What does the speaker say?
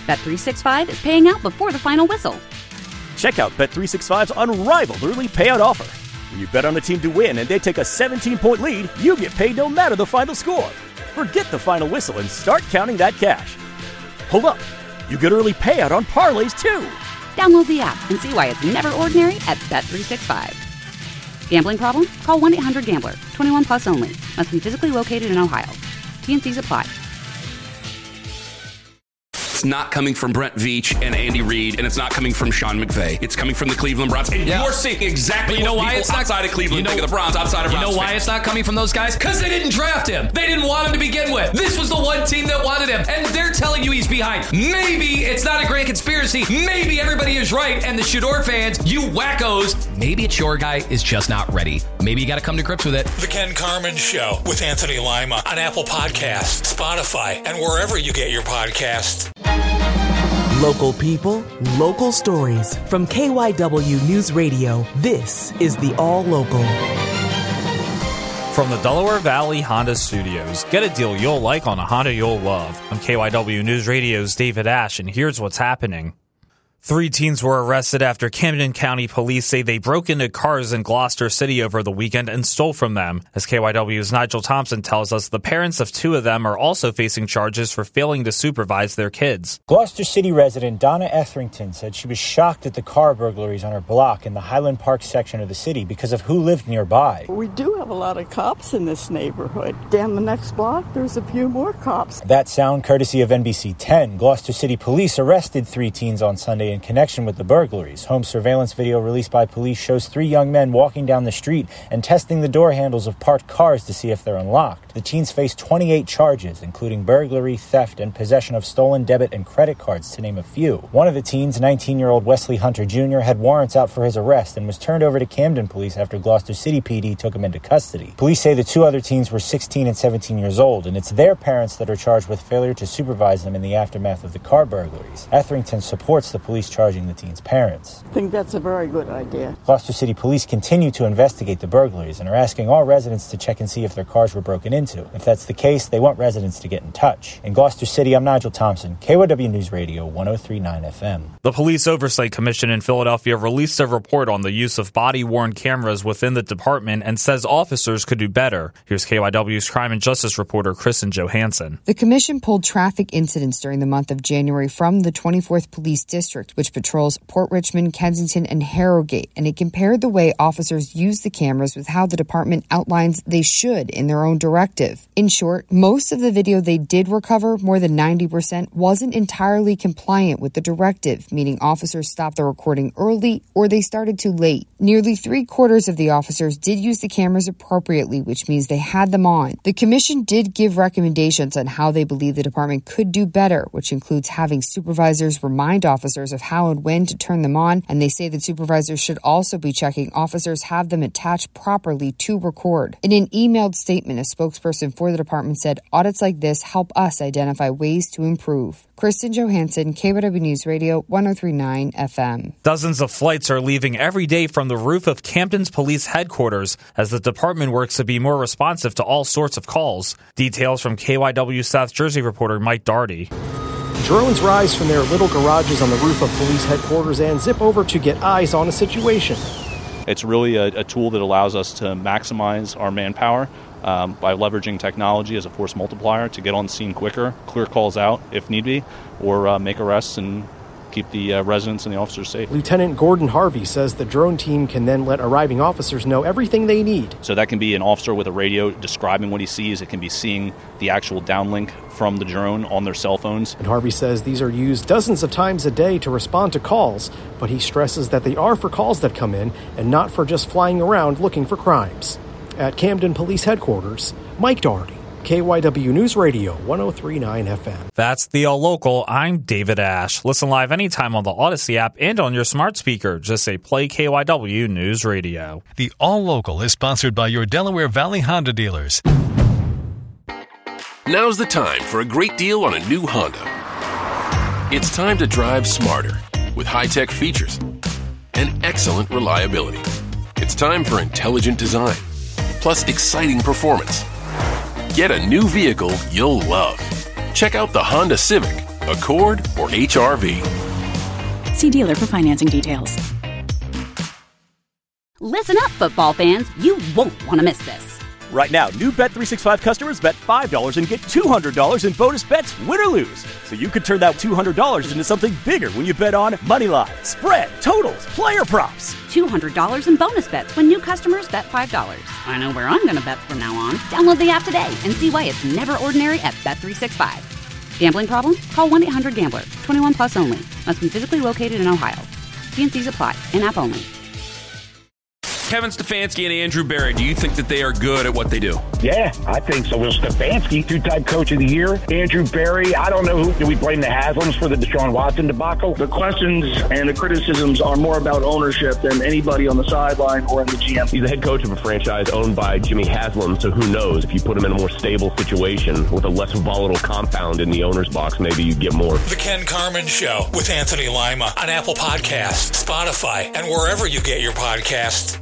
Bet365 is paying out before the final whistle. Check out Bet365's unrivaled early payout offer. When you bet on a team to win and they take a 17-point lead, you get paid no matter the final score. Forget the final whistle and start counting that cash. Hold up. You get early payout on parlays, too. Download the app and see why it's never ordinary at Bet365. Gambling problem? Call 1-800-GAMBLER. 21 plus only. Must be physically located in Ohio. T&Cs apply. It's not coming from Brent Veach and Andy Reid, and it's not coming from Sean McVay. It's coming from the Cleveland Browns. And you're seeing exactly what people outside of Cleveland think of the Browns, outside of Browns. You know why it's not coming from those guys? Because they didn't draft him. They didn't want him to begin with. This was the one team that wanted him, and they're telling you he's behind. Maybe it's not a grand conspiracy. Maybe everybody is right, and the Shador fans, you wackos, maybe it's your guy is just not ready. Maybe you got to come to grips with it. The Ken Carman Show with Anthony Lima on Apple Podcasts, Spotify, and wherever you get your podcasts. Local people, local stories. From KYW News Radio, this is the All Local. From the Delaware Valley Honda Studios, get a deal you'll like on a Honda you'll love. I'm KYW News Radio's David Ash, and here's what's happening. 3 teens were arrested after Camden County police say they broke into cars in Gloucester City over the weekend and stole from them. As KYW's Nigel Thompson tells us, the parents of 2 of them are also facing charges for failing to supervise their kids. Gloucester City resident Donna Etherington said she was shocked at the car burglaries on her block in the Highland Park section of the city because of who lived nearby. We do have a lot of cops in this neighborhood. Down the next block, there's a few more cops. That sound courtesy of NBC 10. Gloucester City police arrested 3 teens on Sunday in connection with the burglaries. Home surveillance video released by police shows 3 young men walking down the street and testing the door handles of parked cars to see if they're unlocked. The teens face 28 charges, including burglary, theft, and possession of stolen debit and credit cards, to name a few. One of the teens, 19-year-old Wesley Hunter Jr., had warrants out for his arrest and was turned over to Camden Police after Gloucester City PD took him into custody. Police say the 2 other teens were 16 and 17 years old, and it's their parents that are charged with failure to supervise them in the aftermath of the car burglaries. Etherington supports the police charging the teens' parents. I think that's a very good idea. Gloucester City Police continue to investigate the burglaries and are asking all residents to check and see if their cars were broken into. If that's the case, they want residents to get in touch. In Gloucester City, I'm Nigel Thompson, KYW News Radio 103.9 FM. The Police Oversight Commission in Philadelphia released a report on the use of body-worn cameras within the department and says officers could do better. Here's KYW's crime and justice reporter Kristen Johansson. The commission pulled traffic incidents during the month of January from the 24th Police District, which patrols Port Richmond, Kensington, and Harrogate, and it compared the way officers use the cameras with how the department outlines they should in their own directive. In short, most of the video they did recover, more than 90%, wasn't entirely compliant with the directive, meaning officers stopped the recording early or they started too late. Nearly 3/4 of the officers did use the cameras appropriately, which means they had them on. The commission did give recommendations on how they believe the department could do better, which includes having supervisors remind officers of how and when to turn them on, and they say that supervisors should also be checking officers have them attached properly to record. In an emailed statement, a spokesperson for the department said, "Audits like this help us identify ways to improve." Kristen Johansson, KYW News Radio 103.9 FM. Dozens of flights are leaving every day from the roof of Camden's police headquarters as the department works to be more responsive to all sorts of calls. Details from KYW South Jersey reporter Mike Daugherty. Drones rise from their little garages on the roof of police headquarters and zip over to get eyes on a situation. It's really a tool that allows us to maximize our manpower by leveraging technology as a force multiplier to get on the scene quicker, clear calls out if need be, or make arrests and keep the residents and the officers safe. Lieutenant Gordon Harvey says the drone team can then let arriving officers know everything they need. So that can be an officer with a radio describing what he sees. It can be seeing the actual downlink from the drone on their cell phones. And Harvey says these are used dozens of times a day to respond to calls, but he stresses that they are for calls that come in and not for just flying around looking for crimes. At Camden Police Headquarters, Mike Daugherty, KYW News Radio 103.9 FM. That's the All Local. I'm David Ash. Listen live anytime on the Odyssey app and on your smart speaker. Just say play KYW News Radio. The All Local is sponsored by your Delaware Valley Honda dealers. Now's the time for a great deal on a new Honda. It's time to drive smarter with high-tech features and excellent reliability. It's time for intelligent design, plus exciting performance. Get a new vehicle you'll love. Check out the Honda Civic, Accord, or HRV. See dealer for financing details. Listen up, football fans. You won't want to miss this. Right now, new Bet365 customers bet $5 and get $200 in bonus bets, win or lose. So you could turn that $200 into something bigger when you bet on money line, spread, totals, player props. $200 in bonus bets when new customers bet $5. I know where I'm going to bet from now on. Download the app today and see why it's never ordinary at Bet365. Gambling problem? Call 1-800-GAMBLER. 21 plus only. Must be physically located in Ohio. T&Cs apply. In-app only. Kevin Stefanski and Andrew Berry, do you think that they are good at what they do? Yeah, I think so. Well, Stefanski, two-time coach of the year. Andrew Berry, I don't know who. Do we blame the Haslams for the Deshaun Watson debacle? The questions and the criticisms are more about ownership than anybody on the sideline or in the GM. He's the head coach of a franchise owned by Jimmy Haslam, so who knows? If you put him in a more stable situation with a less volatile compound in the owner's box, maybe you'd get more. The Ken Carman Show with Anthony Lima on Apple Podcasts, Spotify, and wherever you get your podcasts.